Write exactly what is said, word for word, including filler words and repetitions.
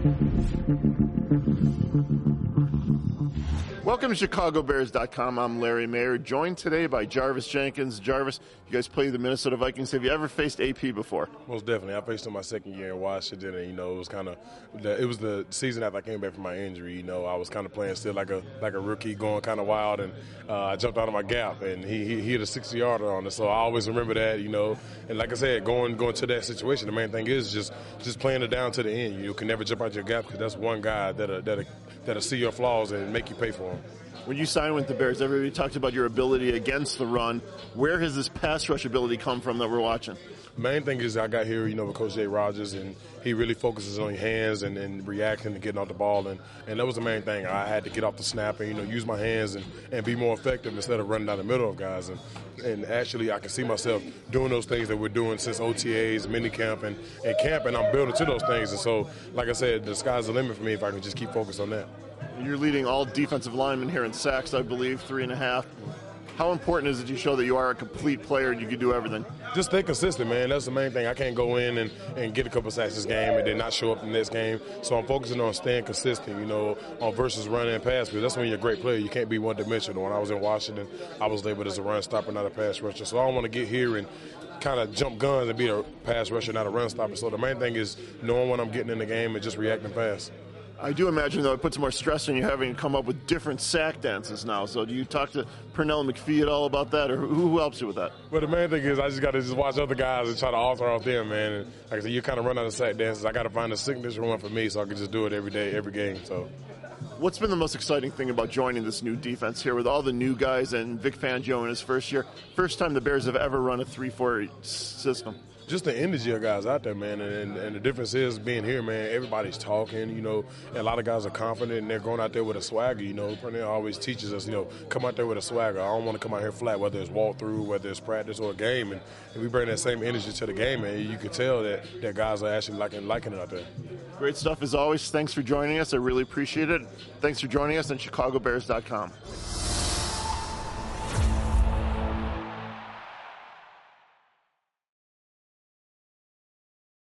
Welcome to Chicago Bears dot com. I'm Larry Mayer, joined today by Jarvis Jenkins. Jarvis, you guys play the Minnesota Vikings. Have you ever faced A P before? Most definitely. I faced him my second year in Washington, and you know it was kind of it was the season after I came back from my injury. You know, I was kind of playing still like a like a rookie, going kind of wild, and uh, I jumped out of my gap, and he, he, he hit a sixty yarder on us. So I always remember that. You know, and like I said, going going to that situation, the main thing is just just playing it down to the end. You can never jump out your gap because that's one guy that'll that'll that'll see your flaws and make you pay for them. When you signed with the Bears, everybody talked about your ability against the run. Where has this pass rush ability come from that we're watching? Main thing is I got here, you know, with Coach Jay Rogers, and he really focuses on your hands and, and reacting and getting off the ball, and, and that was the main thing. I had to get off the snap and, you know, use my hands and, and be more effective instead of running down the middle of guys. And, and actually I can see myself doing those things that we're doing since O T As, minicamp, and, and camp, and I'm building to those things. And so, like I said, the sky's the limit for me if I can just keep focused on that. You're leading all defensive linemen here in sacks, I believe, three and a half. How important is it to show that you are a complete player and you can do everything? Just stay consistent, man. That's the main thing. I can't go in and, and get a couple sacks this game and then not show up in the next game. So I'm focusing on staying consistent, you know, on versus run and pass. Because that's when you're a great player. You can't be one-dimensional. When I was in Washington, I was labeled as a run stopper, not a pass rusher. So I don't want to get here and kind of jump guns and be a pass rusher, not a run stopper. So the main thing is knowing when I'm getting in the game and just reacting fast. I do imagine, though, it puts more stress on you having to come up with different sack dances now. So do you talk to Pernell McPhee at all about that, or who, who helps you with that? Well, the main thing is I just got to just watch other guys and try to alter off them, man. And like I said, you kind of run out of sack dances. I got to find a signature one for me so I can just do it every day, every game. So, what's been the most exciting thing about joining this new defense here with all the new guys and Vic Fangio in his first year? First time the Bears have ever run a three four system. Just the energy of guys out there, man, and, and the difference is being here, man, everybody's talking, you know, and a lot of guys are confident and they're going out there with a swagger, you know. Pernell always teaches us, you know, come out there with a swagger. I don't want to come out here flat, whether it's walkthrough, whether it's practice or a game, and, and we bring that same energy to the game, and you can tell that, that guys are actually liking, liking it out there. Great stuff as always. Thanks for joining us. I really appreciate it. Thanks for joining us on Chicago Bears dot com.